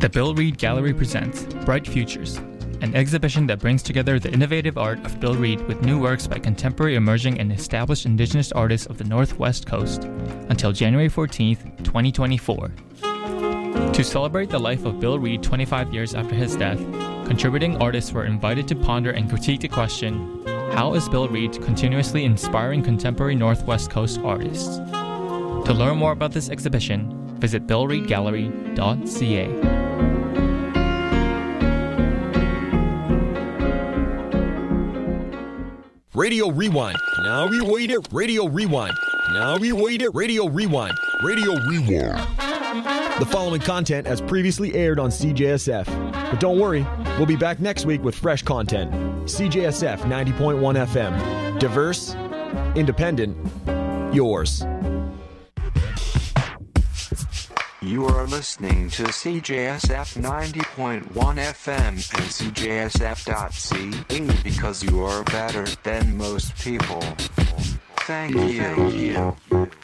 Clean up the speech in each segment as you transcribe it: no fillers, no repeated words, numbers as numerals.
The Bill Reed Gallery presents Bright Futures, an exhibition that brings together the innovative art of Bill Reed with new works by contemporary, emerging, and established Indigenous artists of the Northwest Coast until January 14th, 2024. To celebrate the life of Bill Reed 25 years after his death, contributing artists were invited to ponder and critique the question, how is Bill Reed continuously inspiring contemporary Northwest Coast artists? To learn more about this exhibition, visit billreedgallery.ca. Radio Rewind. Now we wait it. Radio Rewind. Now we wait it. Radio Rewind. Radio Rewind. The following content has previously aired on CJSF. But don't worry, we'll be back next week with fresh content. CJSF 90.1 FM. Diverse, independent, yours. You are listening to CJSF 90.1 FM and CJSF.ca because you are better than most people. Thank you.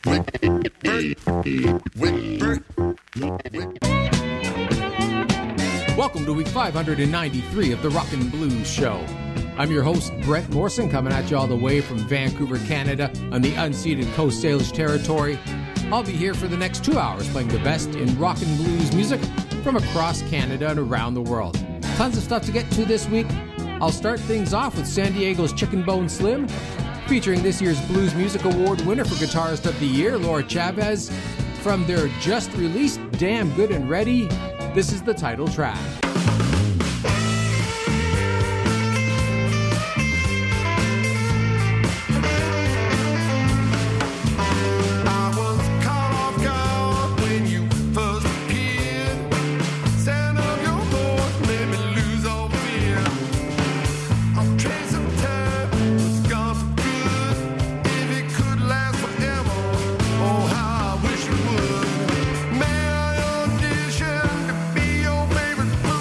Welcome to week 593 of the Rockin' Blues Show. I'm your host, Brett Morrison, coming at you all the way from Vancouver, Canada, on the unceded Coast Salish territory. I'll be here for the next 2 hours playing the best in rock and blues music from across Canada and around the world. Tons of stuff to get to this week. I'll start things off with San Diego's Chicken Bone Slim, featuring this year's Blues Music Award winner for Guitarist of the Year, Laura Chavez. From their just released Damn Good and Ready, this is the title track. Favorite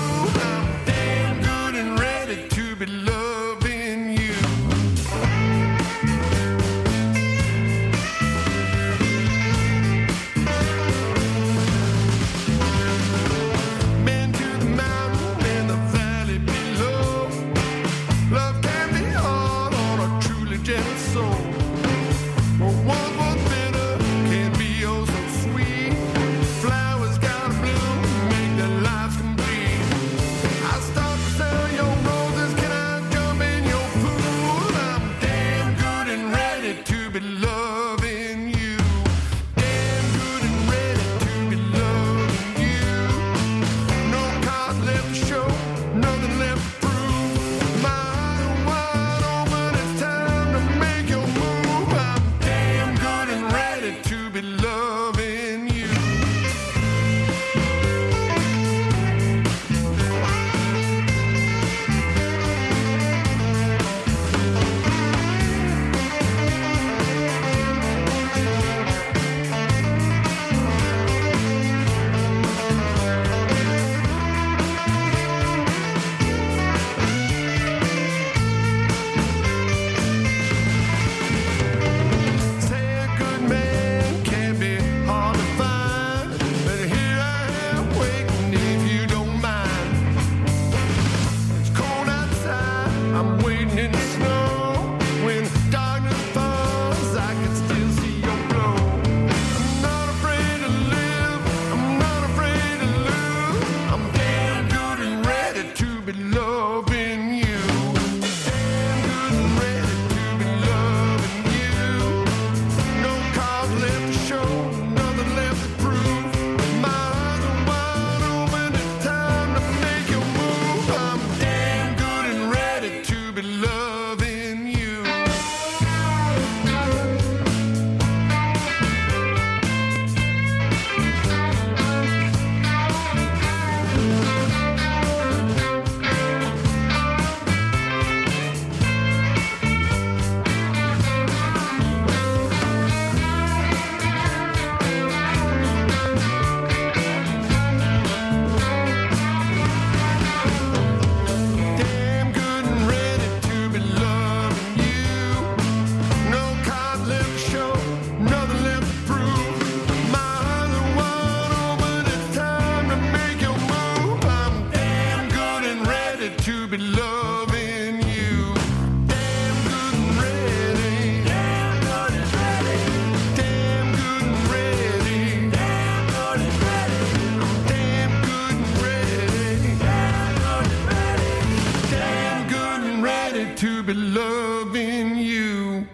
be loving you.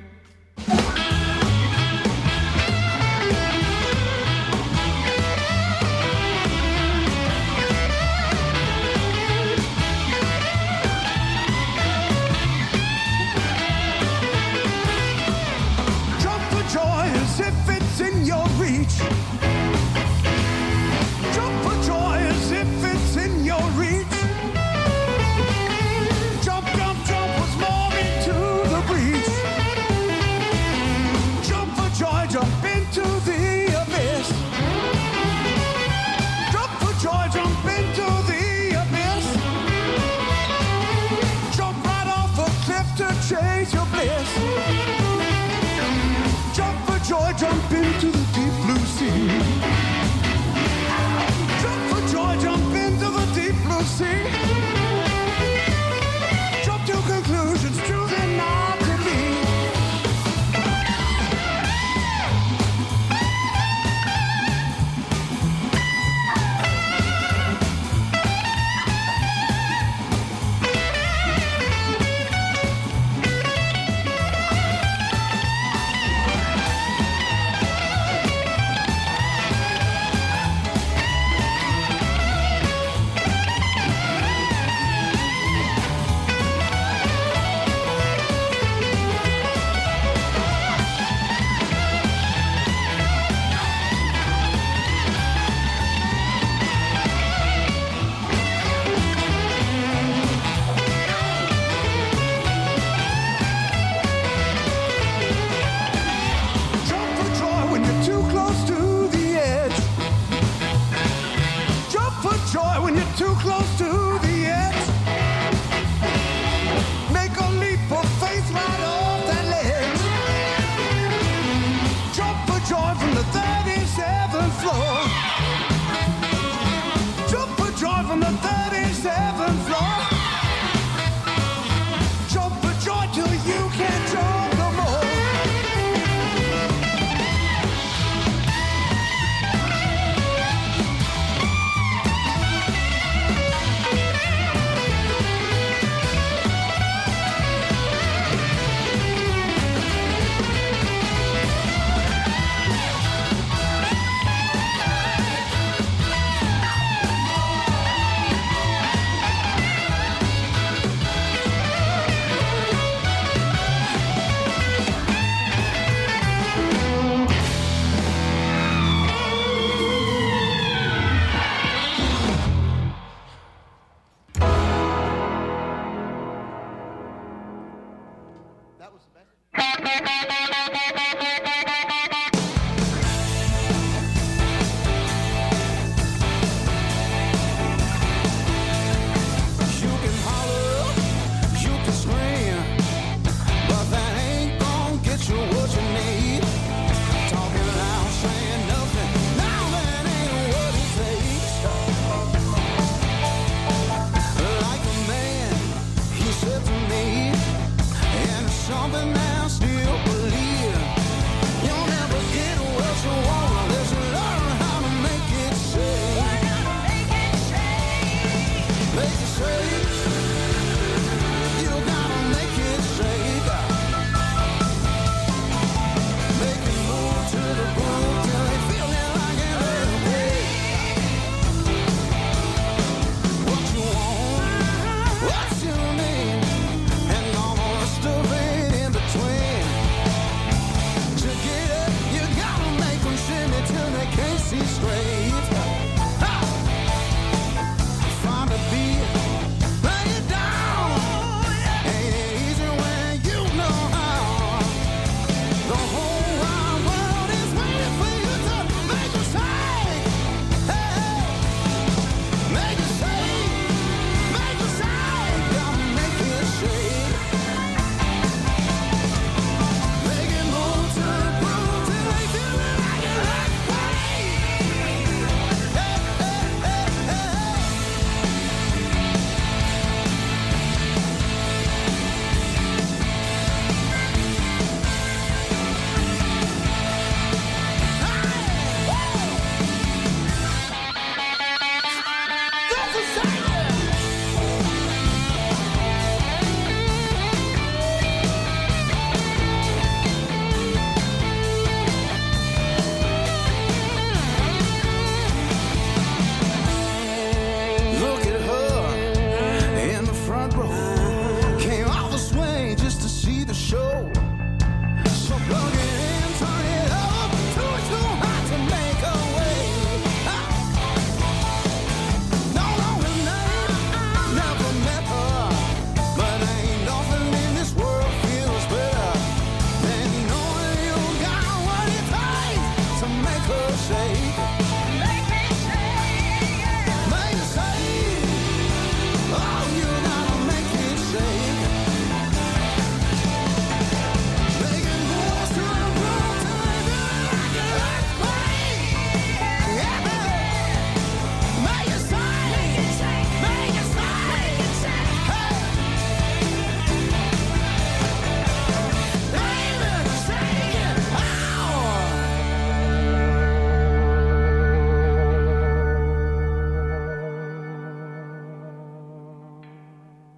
Jump for joy as if it's in your reach. Jump for joy as if it's in your reach. Jump, jump, jump was more into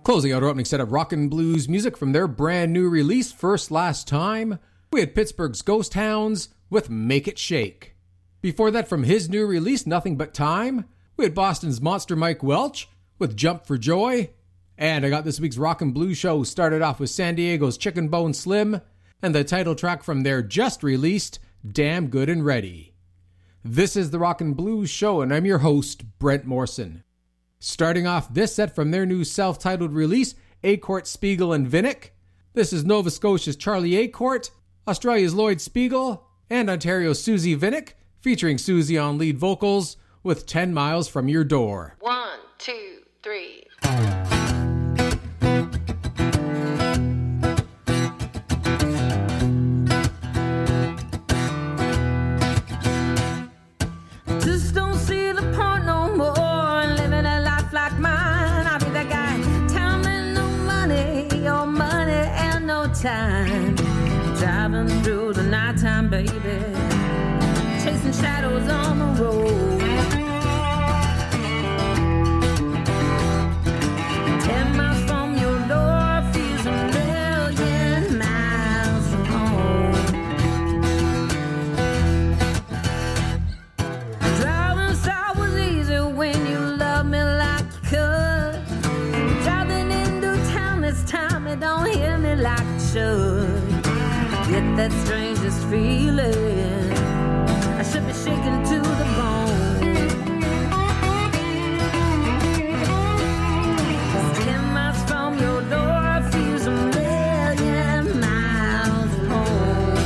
Closing out our opening set of rock and blues music from their brand new release, First Last Time, we had Pittsburgh's Ghost Hounds with Make It Shake. Before that, from his new release, Nothing But Time, we had Boston's Monster Mike Welch with Jump for Joy. And I got this week's rock and blues show started off with San Diego's Chicken Bone Slim and the title track from their just released Damn Good and Ready. This is the Rock and Blues Show, and I'm your host, Brent Morrison. Starting off this set from their new self-titled release, Acorte, Spiegel, and Vinnick. This is Nova Scotia's Charlie Acorte, Australia's Lloyd Spiegel, and Ontario's Susie Vinnick, featuring Susie on lead vocals with 10 Miles From Your Door. 1, 2, 3. Time, driving through the nighttime, baby, chasing shadows on the road. 10 miles from your door feels a million miles from home. Driving south was easy when you loved me like you could. Driving into town this time, it don't hit me like get that strangest feeling. I should be shaken to the bone. 10 miles from your door feels a million miles from home.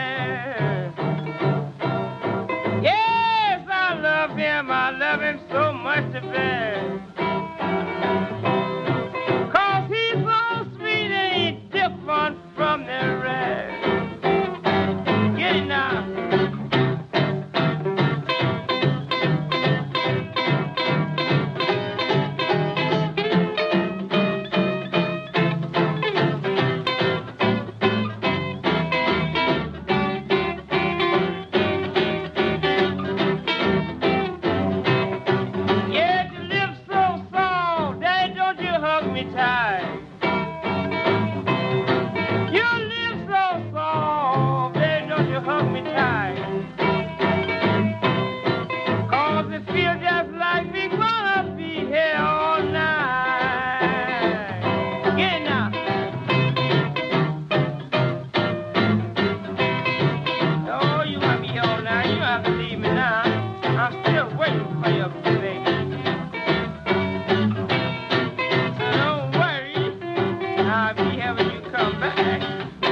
I love him so me tight. You live so soft, baby, don't you hug me tight. 'Cause it feels just like we gonna be here all night. Get it now. Oh, you want me here all night. You don't have to leave me now. I'm still waiting for you, baby. So don't worry, I'll be here when you come back.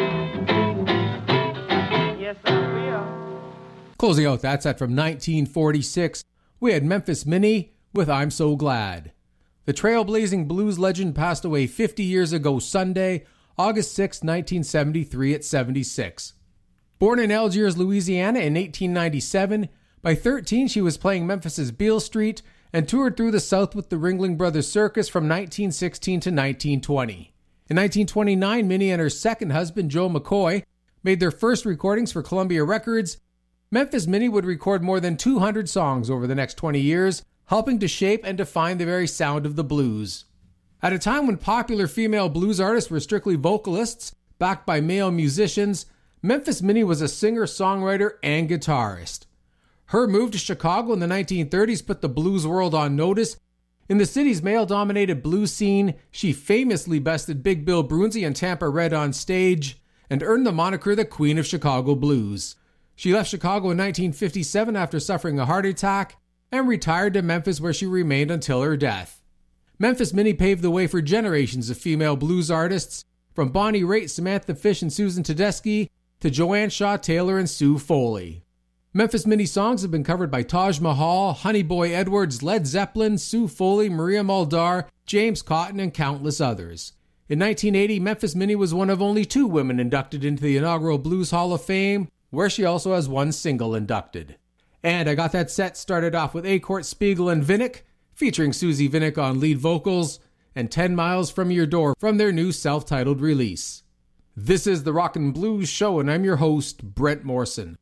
Yes, I will. Closing out that set from 1946, we had Memphis Minnie with I'm So Glad. The trailblazing blues legend passed away 50 years ago Sunday, August 6, 1973 at 76. Born in Algiers, Louisiana in 1897, by 13 she was playing Memphis's Beale Street and toured through the South with the Ringling Brothers Circus from 1916 to 1920. In 1929, Minnie and her second husband, Joe McCoy, made their first recordings for Columbia Records. Memphis Minnie would record more than 200 songs over the next 20 years, helping to shape and define the very sound of the blues. At a time when popular female blues artists were strictly vocalists, backed by male musicians, Memphis Minnie was a singer-songwriter and guitarist. Her move to Chicago in the 1930s put the blues world on notice. In the city's male-dominated blues scene, she famously bested Big Bill Broonzy and Tampa Red on stage and earned the moniker the Queen of Chicago Blues. She left Chicago in 1957 after suffering a heart attack and retired to Memphis, where she remained until her death. Memphis Minnie paved the way for generations of female blues artists, from Bonnie Raitt, Samantha Fish, and Susan Tedeschi to Joanne Shaw Taylor and Sue Foley. Memphis Minnie songs have been covered by Taj Mahal, Honey Boy Edwards, Led Zeppelin, Sue Foley, Maria Muldaur, James Cotton, and countless others. In 1980, Memphis Minnie was one of only 2 women inducted into the inaugural Blues Hall of Fame, where she also has 1 single inducted. And I got that set started off with Acort, Spiegel, and Vinnick, featuring Susie Vinnick on lead vocals, and 10 Miles From Your Door from their new self-titled release. This is the Rockin' Blues Show, and I'm your host, Brent Morrison.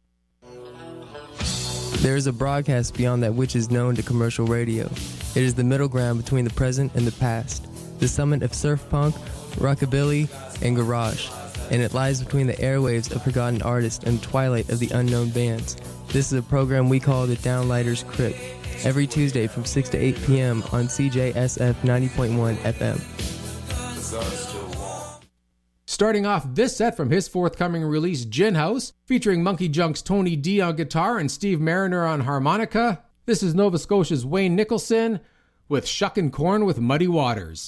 There is a broadcast beyond that which is known to commercial radio. It is the middle ground between the present and the past, the summit of surf punk, rockabilly, and garage, and it lies between the airwaves of forgotten artists and the twilight of the unknown bands. This is a program we call the Downlighters Crypt, every Tuesday from 6 to 8 p.m. on CJSF 90.1 FM. Starting off this set from his forthcoming release, Gin House, featuring Monkey Junk's Tony D on guitar and Steve Mariner on harmonica, this is Nova Scotia's Wayne Nicholson with Shuckin' Corn with Muddy Waters.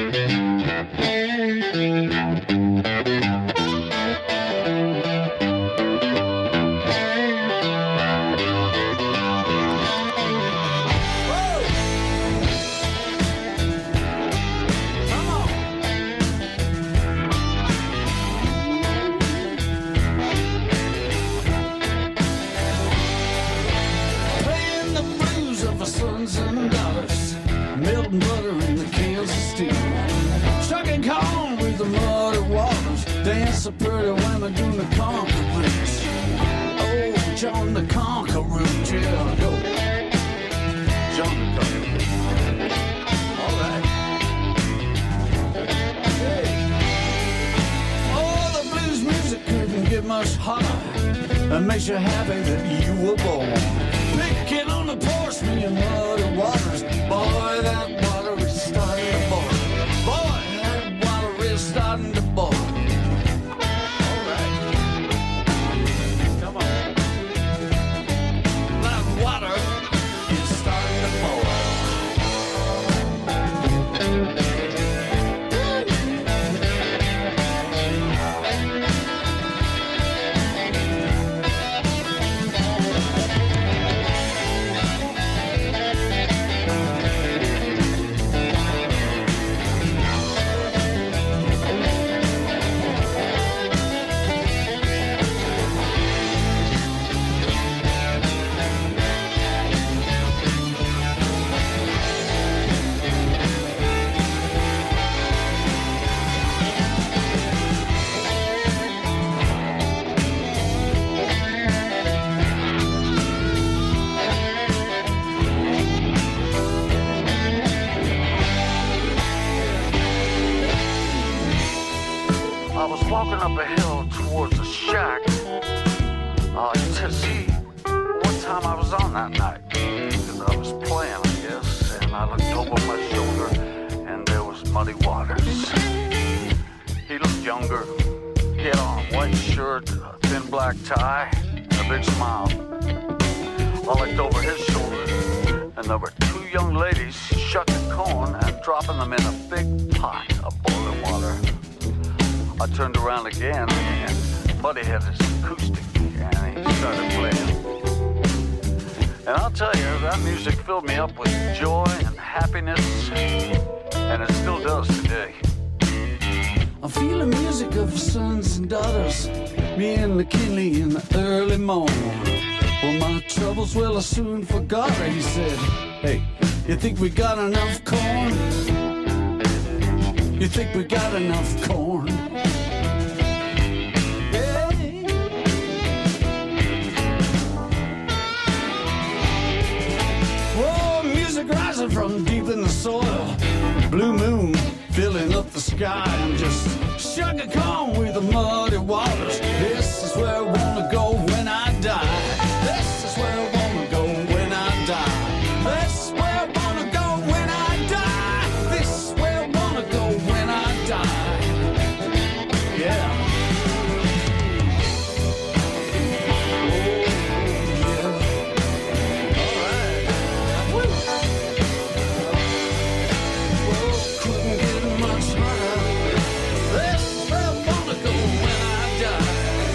Butter in the cans of steel. Shucking corn with the muddy waters. Dance the pretty women doing the conquer blues. Oh, John the Conqueror, yeah, go. John the Conqueror. All right. Hey. Oh, the blues music couldn't get much hotter. It makes you happy that you were born. Picking on the porch, me and muddy waters. Boy, that water is starting to boil. Boy, that water is starting to boil. All right. Come on. That water is starting to boil. walking up a hill towards a shack to see what time I was on that night. Because I was playing, I guess, and I looked over my shoulder, and there was Muddy Waters. He looked younger. He had on a white shirt, a thin black tie, and a big smile. I looked over his shoulder, and there were two young ladies shucking corn and dropping them in a big pot of boiling water. I turned around again, and Muddy had his acoustic, and he started playing. And I'll tell you, that music filled me up with joy and happiness, and it still does today. I feel the music of sons and daughters, me and McKinley in the early morn. Well, my troubles, well, I soon forgot her. He said, hey, you think we got enough corn? You think we got enough corn? Hey. Oh, music rising from deep in the soil. Blue moon filling up the sky. I'm just shucking corn with the Muddy Waters. This is where I wanna go when I die. This is where I wanna go when I die. This is where I wanna go when I die. This is where I wanna go when I die. Yeah. Oh, yeah. All right. Woo. Whoa, couldn't get much harder. This is where I wanna go when I die.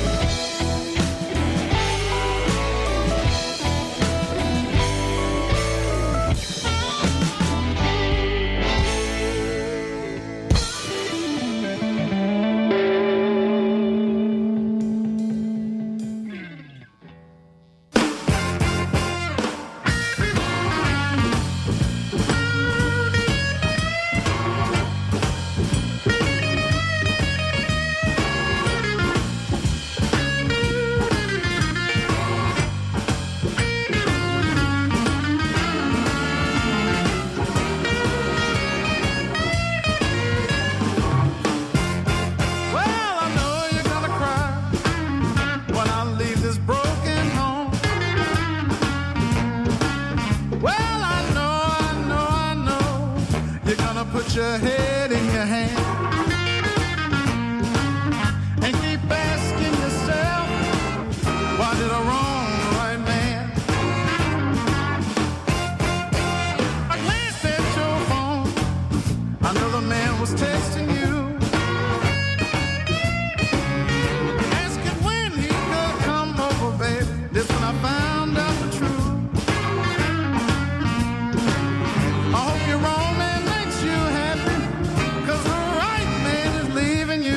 Well, I know you're gonna cry when I leave this broken home. Well, I know you're gonna put your head in your hand and keep asking yourself, why did I wrong the right man? I glanced at your phone, I know the man was texting you, asking when he could come over, baby. This when I found out the truth. I hope your wrong man makes you happy, 'cause the right man is leaving you.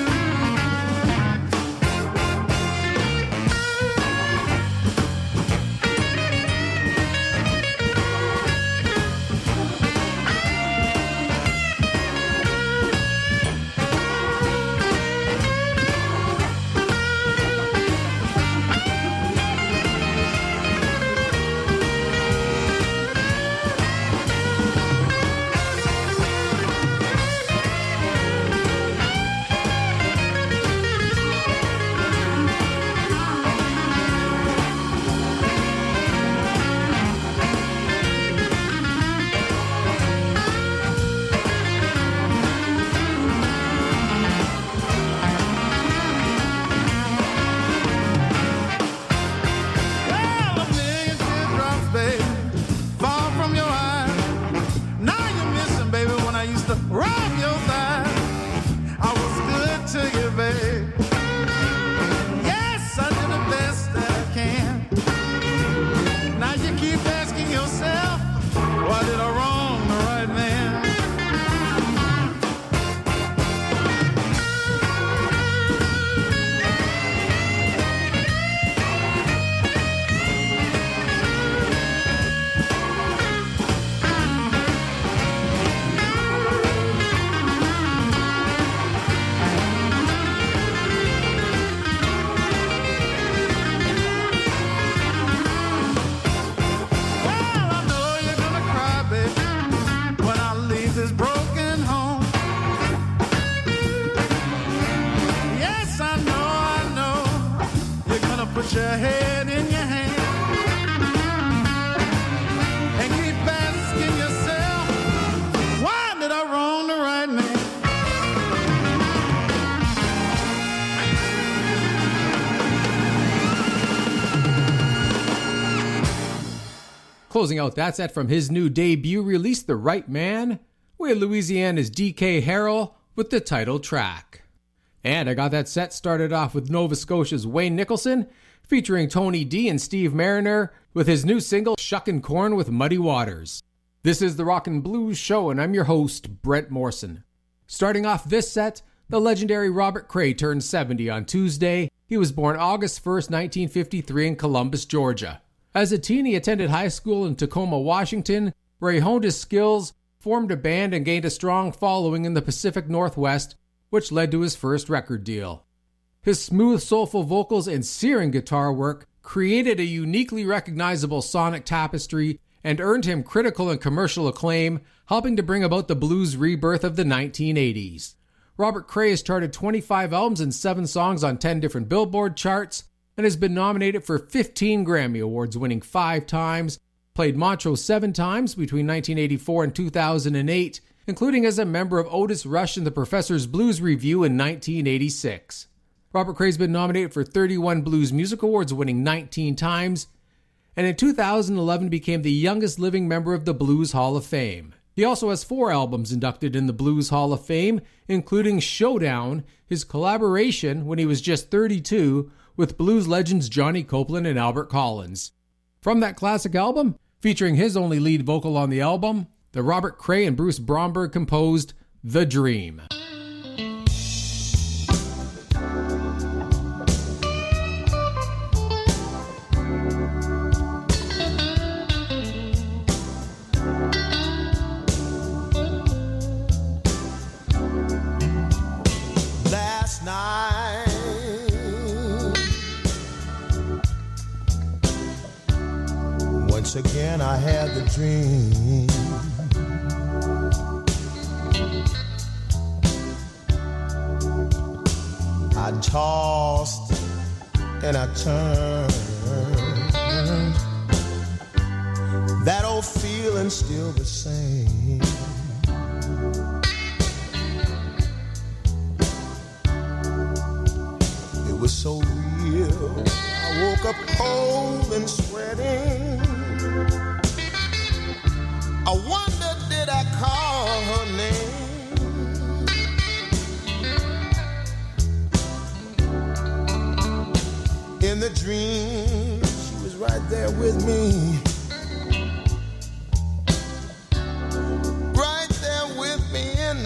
put your head in your hand and keep asking yourself, why did I wrong the right man? Closing out that set from his new debut release, The Right Man, we had Louisiana's D.K. Harrell with the title track. And I got that set started off with Nova Scotia's Wayne Nicholson, featuring Tony D and Steve Mariner, with his new single, Shuckin' Corn with Muddy Waters. This is the Rockin' Blues Show, and I'm your host, Brett Morrison. Starting off this set, the legendary Robert Cray turned 70 on Tuesday. He was born August 1st, 1953 in Columbus, Georgia. As a teen, he attended high school in Tacoma, Washington, where he honed his skills, formed a band, and gained a strong following in the Pacific Northwest, which led to his first record deal. His smooth, soulful vocals and searing guitar work created a uniquely recognizable sonic tapestry and earned him critical and commercial acclaim, helping to bring about the blues rebirth of the 1980s. Robert Cray has charted 25 albums and 7 songs on 10 different Billboard charts, and has been nominated for 15 Grammy Awards, winning 5 times, played Montrose 7 times between 1984 and 2008, including as a member of Otis Rush and the Professor's Blues Review in 1986. Robert Cray's been nominated for 31 Blues Music Awards, winning 19 times, and in 2011 became the youngest living member of the Blues Hall of Fame. He also has 4 albums inducted in the Blues Hall of Fame, including Showdown, his collaboration when he was just 32, with blues legends Johnny Copeland and Albert Collins. From that classic album, featuring his only lead vocal on the album, the Robert Cray and Bruce Bromberg composed The Dream. Last night once again I had the dream. I tossed and I turned. That old feeling still the same. It was so real. I woke up cold and sweating. I wonder, did I call her name? In the dream, she was right there with me.